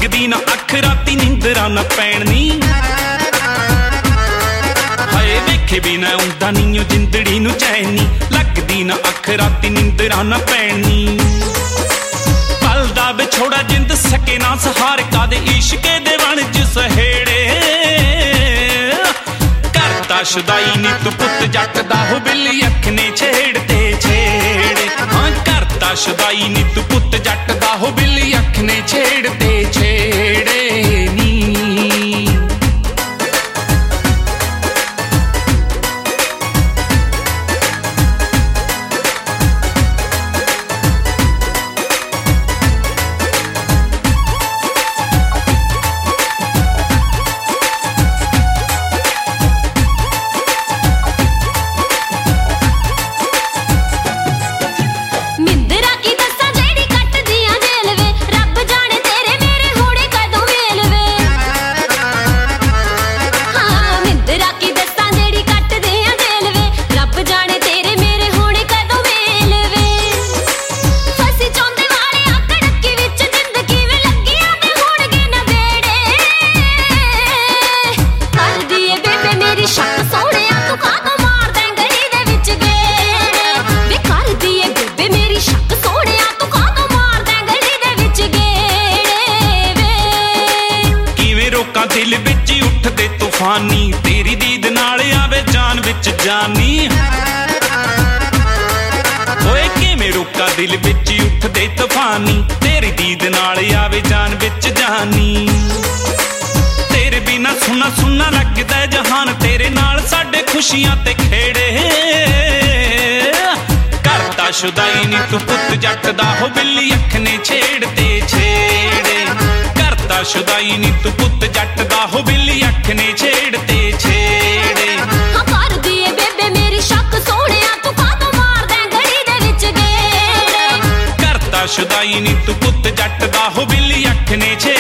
ਲੱਗਦੀ ਨਾ ਅੱਖ ਰਾਤੀ ਨਿੰਦਰਾਂ ਨਾ ਪੈਣੀ ਹਾਏ ਵੇਖੇ ਬਿਨਾ ਆਉਂਦਾ ਨੀ ਜਿੰਦੜੀ ਨੂੰ ਚੈਨੀ ਲੱਗਦੀ ਨਾ ਅੱਖ ਰਾਤੀ ਨਿੰਦਰਾਂ ਨਾ ਪੈਣੀ ਪਲ ਦਾ ਵਿਛੋੜਾ ਜਿੰਦ ਸਕੇ ਨਾ ਸਹਾਰ ਕਾਦੇ ਇਸ਼ਕੇ ਦੇ ਵਣਜ ਸਹੇੜੇ ਕਰਤਾ ਸ਼ੁਦਾਈ ਨੀ ਤੂੰ ਪੁੱਤ ਜੱਟ ਦਾ ਹੋ ਬਿੱਲੀ ਅੱਖ ਨੇ ਛੇੜ ਤੇ ਛੇੜੇ ਹਾਂ ਕਰਤਾ ਸ਼ੁਦਾਈ ਨੀ ਤੂੰ ਪੁੱਤ ਜੱਟ ਦਾ ਹੋ ਬਿੱਲੀ ਅੱਖ ਨੇ ਛੇੜ ਤੇ ਛੇੜੇ ਨੀ ਦਿਲ ਵਿੱਚ ਉੱਠਦੇ ਤੂਫਾਨੀ ਤੇਰੀ ਦੀਦ ਨਾਲ ਆਵੇ ਜਾਨ ਵਿੱਚ ਜਾਨੀ ਓਏ ਕਿਵੇਂ ਰੋਕਾਂ ਦਿਲ ਵਿੱਚ ਉੱਠਦੇ ਤੂਫਾਨੀ ਤੇਰੀ ਦੀਦ ਨਾਲ ਆਵੇ ਜਾਨ ਵਿੱਚ ਜਾਨੀ ਤੇਰੇ ਬਿਨਾ ਸੁਣਾ ਸੁਣਾ ਲੱਗਦਾ ਜਹਾਨ ਤੇਰੇ ਨਾਲ ਸਾਡੇ ਖੁਸ਼ੀਆਂ ਤੇ ਖੇੜੇ ਕਰਤਾ ਸ਼ੁਦਾਈ ਨੀ ਤੂੰ ਪੁੱਤ ਜੱਟ ਦਾ ਹੋ ਬਿੱਲੀ ਅੱਖ ਨੇ ਛੇੜ ਤੇ ਛੇੜੇ ਕਰਤਾ ਸ਼ੁਦਾਈ ਨੀ ਤੂੰ ਪੁੱਤ ਜੱਟ ਦਾ ਹੋ ਬਿੱਲੀ ਅੱਖ ਨੇ ਛੇੜ ਤੇ ਛੇੜੇ ਹਾਂ ਕਰਦੀ ਏ ਬੇਬੇ ਮੇਰੀ ਸ਼ੱਕ ਸੋਹਣਿਆ ਤੂੰ ਕਾਹਤੋਂ ਮਾਰਦਾ ਗਲੀ ਦੇ ਵਿੱਚ ਗੇੜੇ ਕਰਤਾ ਸ਼ੁਦਾਈ ਨੀ ਤੂੰ ਪੁੱਤ ਜੱਟ ਦਾ ਹੋ ਬਿੱਲੀ ਅੱਖ ਨੇ ਛੇੜ